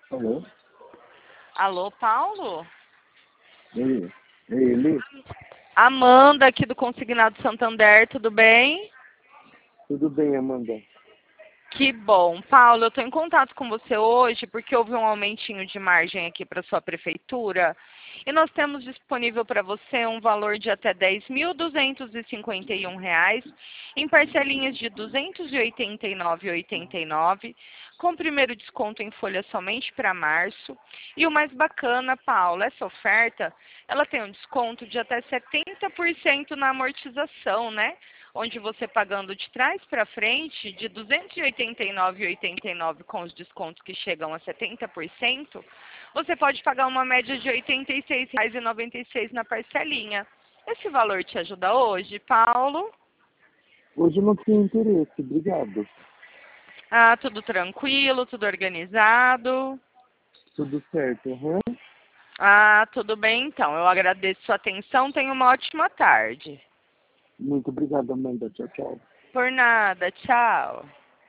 Alô? Alô, Paulo? Ele? Amanda, aqui do Consignado Santander, tudo bem? Tudo bem, Amanda? Que bom. Paulo, eu estou em contato com você hoje porque houve um aumentinho de margem aqui para sua prefeitura e nós temos disponível para você um valor de até R$ 10.251 em parcelinhas de R$ 289,89, com primeiro desconto em folha somente para março. E o mais bacana, Paulo, essa oferta, ela tem um desconto de até 70% na amortização, né? Onde você pagando de trás para frente, de R$ 289,89 com os descontos que chegam a 70%, você pode pagar uma média de R$ 86,96 na parcelinha. Esse valor te ajuda hoje, Paulo? Hoje eu não tenho interesse, obrigado. Ah, tudo tranquilo, tudo organizado? Tudo certo, aham. Ah, tudo bem então. Eu agradeço sua atenção. Tenha uma ótima tarde. Muito obrigado, Amanda. Tchau, tchau. Por nada, tchau.